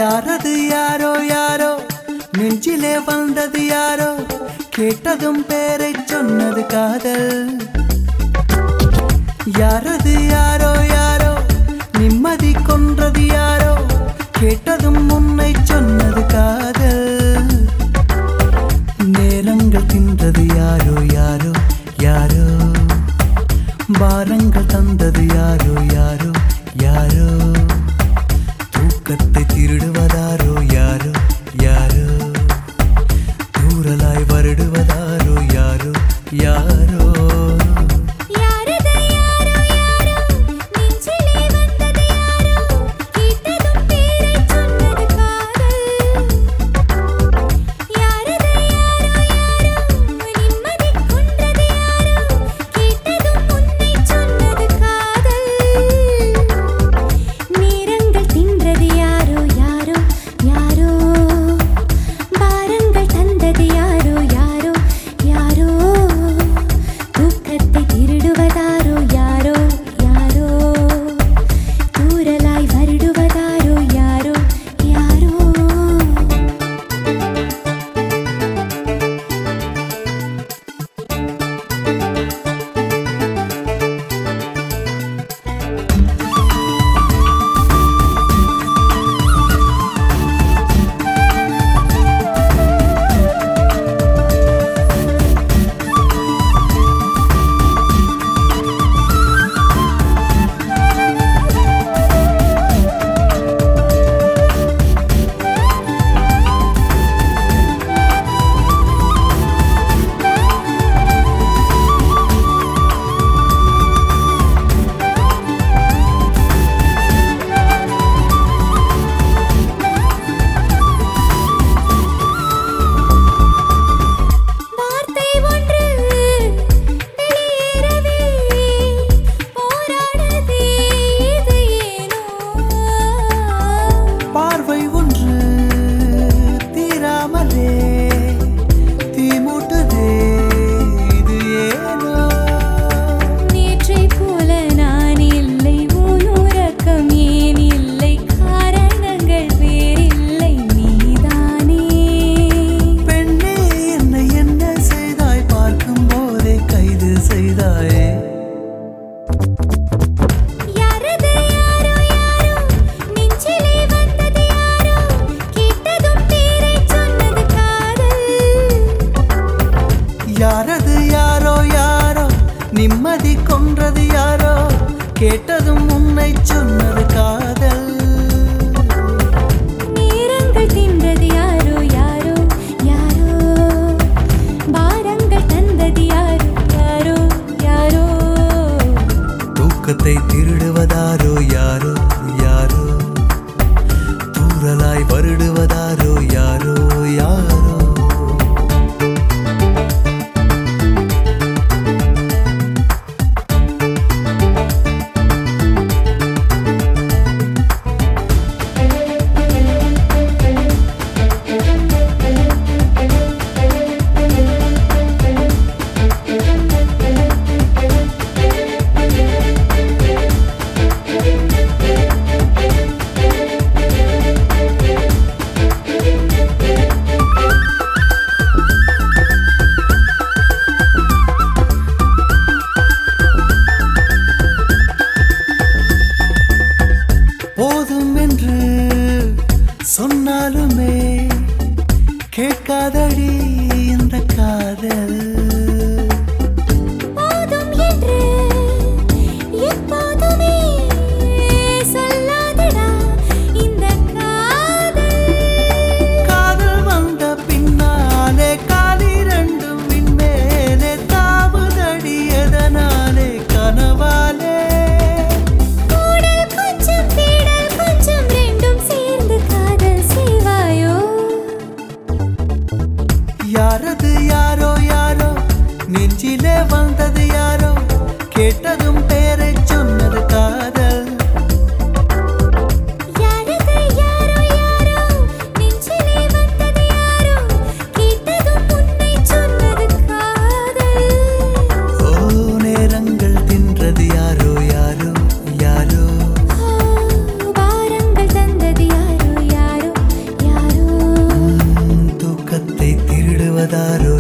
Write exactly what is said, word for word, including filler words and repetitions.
யாரது யாரோ யாரோ நெஞ்சிலே வந்தது யாரோ கேட்டதும் பேரை சொன்னது காதல். யாரது யாரோ யாரோ நிம்மதி கொன்றது யாரோ கேட்டதும் உன்னை சொன்னது காதல். நேரங்கள் தின்றது யாரோ யாரோ யாரோ பாரங்கள் தந்தது யாரோ யாரோ யாரோ தூக்கத்தை திருடுவதாரோ யாரோ யாரோ தூரலாய் வருடுவதாரோ யாரோ யாரோ. யாரது யாரோ யாரோ நிம்மதி கொன்றது யாரோ கேட்டதும் உன்னை சொன்னது காதல். நேரங்கள் தின்றது யாரோ யாரோ யாரோ பாரங்கள் தந்தது யாரோ யாரோ யாரோ தூக்கத்தை திருடுவதாரோ யாரோ யாரோ தூரலாய் வருடுவதாரோ யாரோ யாரோ. போதும் என்று சொன்னாலுமே கேட்காதடி இந்த காதல். போதும் என்று எப்போதுமே சொல்லாதடா இந்த காதல். காதல் வந்த பின்னாலே காலிரண்டும் விண்மேலே தாவுதடி எதனாலே கனவாலே. யாரது யாரோ யாரோ வருவதாரோ